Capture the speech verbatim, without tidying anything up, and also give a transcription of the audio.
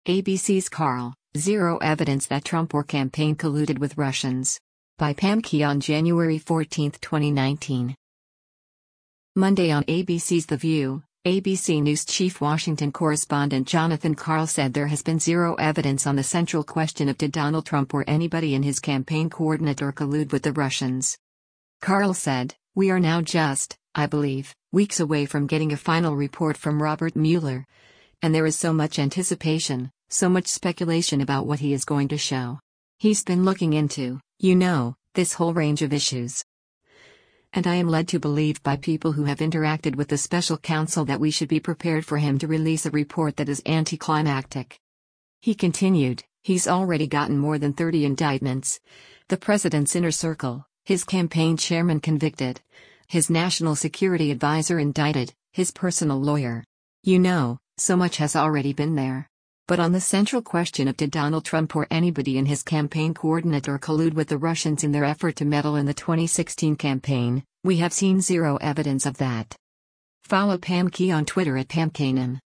A B C's Carl, Zero Evidence that Trump or campaign colluded with Russians. By Pam Key on January fourteenth, twenty nineteen. Monday on A B C's The View, A B C News chief Washington correspondent Jonathan Karl said there has been zero evidence on the central question of did Donald Trump or anybody in his campaign coordinate or collude with the Russians. Karl said, "We are now just, I believe, weeks away from getting a final report from Robert Mueller. And there is so much anticipation, so much speculation about what he is going to show. He's been looking into, you know, this whole range of issues. And I am led to believe by people who have interacted with the special counsel that we should be prepared for him to release a report that is anticlimactic." He continued, "He's already gotten more than thirty indictments. The president's inner circle, his campaign chairman convicted, his national security advisor indicted, his personal lawyer. You know, so much has already been there. But on the central question of did Donald Trump or anybody in his campaign coordinate or collude with the Russians in their effort to meddle in the twenty sixteen campaign, we have seen zero evidence of that." Follow Pam Key on Twitter at Pam Kanan.